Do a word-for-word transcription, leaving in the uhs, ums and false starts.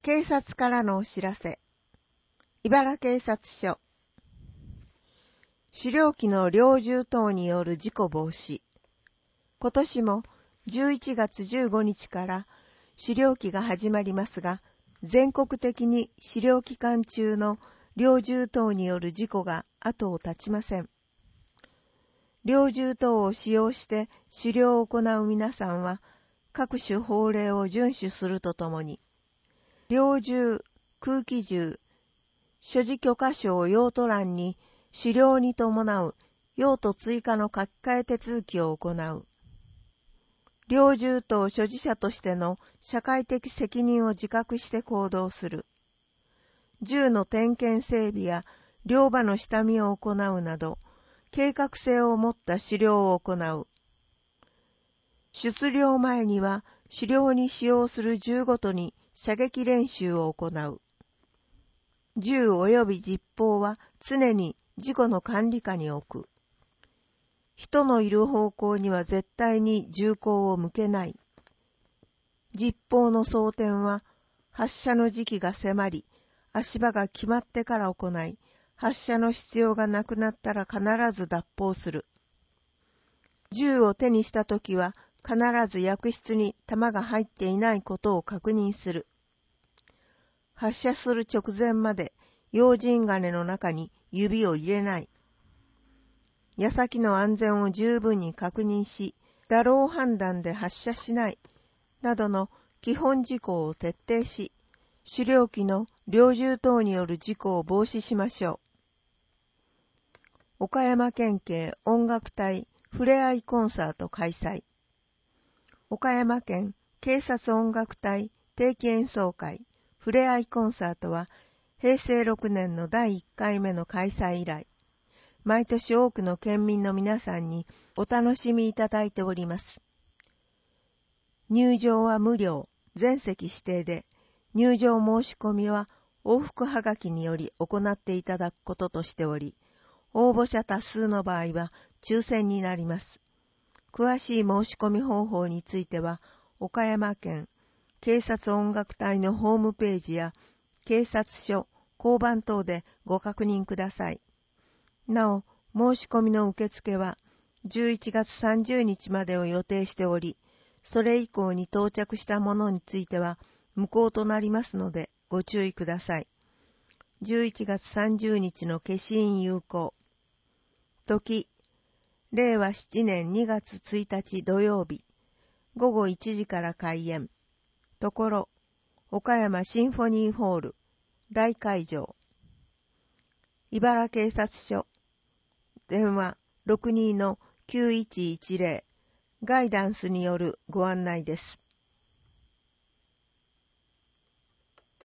警察からのお知らせ。茨警察署。狩猟機の猟銃等による事故防止。今年もじゅういちがつじゅうごにちから狩猟期が始まりますが、全国的に狩猟期間中の猟銃等による事故が後を絶ちません。猟銃等を使用して狩猟を行う皆さんは、各種法令を遵守するとともに、猟銃、空気銃、所持許可証用途欄に狩猟に伴う用途追加の書き換え手続きを行う。猟銃等所持者としての社会的責任を自覚して行動する。銃の点検整備や猟場の下見を行うなど、計画性を持った狩猟を行う。出猟前には狩猟に使用する銃ごとに射撃練習を行う。銃及び実砲は常に自己の管理下に置く。人のいる方向には絶対に銃口を向けない。実砲の装填は発射の時期が迫り、足場が決まってから行い、発射の必要がなくなったら必ず脱砲する。銃を手にしたときは必ず薬室に弾が入っていないことを確認する。発射する直前まで用心金の中に指を入れない。矢先の安全を十分に確認し、打漏判断で発射しない、などの基本事項を徹底し、狩猟機の猟銃等による事故を防止しましょう。岡山県警音楽隊ふれあいコンサート開催。岡山県警察音楽隊定期演奏会ふれあいコンサートはへいせいろくねんのだいいっかいめの開催以来、毎年多くの県民の皆さんにお楽しみいただいております。入場は無料、全席指定で、入場申し込みは往復はがきにより行っていただくこととしており、応募者多数の場合は抽選になります。詳しい申し込み方法については、岡山県警察音楽隊のホームページや警察署、交番等でご確認ください。なお、申し込みの受付はじゅういちがつさんじゅうにちまでを予定しており、それ以降に到着したものについては無効となりますのでご注意ください。じゅういちがつさんじゅうにちの消印有効。時、れいわしちねんにがつついたち土曜日、ごごいちじから開演。ところ、岡山シンフォニーホール、大会場。茨警察署。電話 ろくにーのきゅういちいちぜろ。ガイダンスによるご案内です。